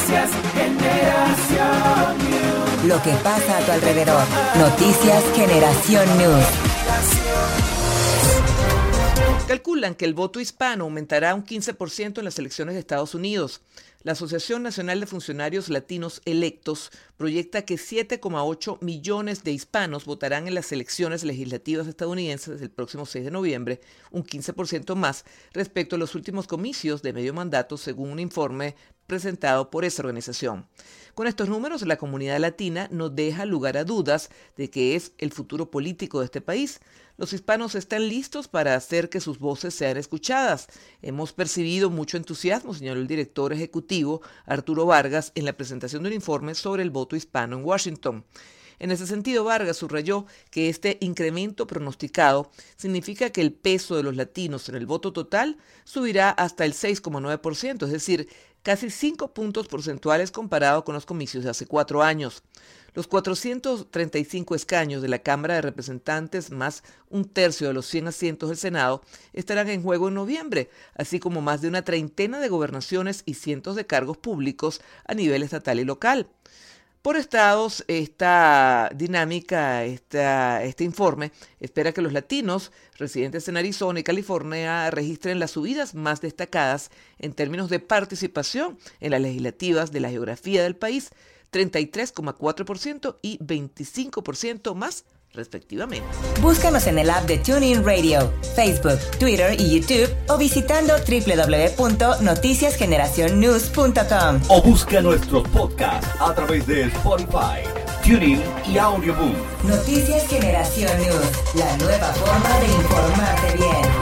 Noticias Generación News. Lo que pasa a tu alrededor. Noticias Generación News. Calculan que el voto hispano aumentará un 15% en las elecciones de Estados Unidos. La Asociación Nacional de Funcionarios Latinos Electos proyecta que 7,8 millones de hispanos votarán en las elecciones legislativas estadounidenses el próximo 6 de noviembre, un 15% más respecto a los últimos comicios de medio mandato, según un informe presentado por esa organización. Con estos números, la comunidad latina no deja lugar a dudas de que es el futuro político de este país. Los hispanos están listos para hacer que sus voces sean escuchadas. Hemos percibido mucho entusiasmo, señaló el director ejecutivo Arturo Vargas en la presentación de un informe sobre el voto hispano en Washington. En ese sentido, Vargas subrayó que este incremento pronosticado significa que el peso de los latinos en el voto total subirá hasta el 6,9%, es decir, casi 5 puntos porcentuales comparado con los comicios de hace 4 años. Los 435 escaños de la Cámara de Representantes más un tercio de los 100 asientos del Senado estarán en juego en noviembre, así como más de una treintena de gobernaciones y cientos de cargos públicos a nivel estatal y local. Por estados, esta dinámica, este informe espera que los latinos residentes en Arizona y California registren las subidas más destacadas en términos de participación en las legislativas de la geografía del país, 33,4% y 25% más respectivamente. Búscanos en el app de TuneIn Radio, Facebook, Twitter y YouTube o visitando www.noticiasgeneracionnews.com. O busca nuestros podcasts a través de Spotify, TuneIn y Audioboom. Noticias Generación News, la nueva forma de informarte bien.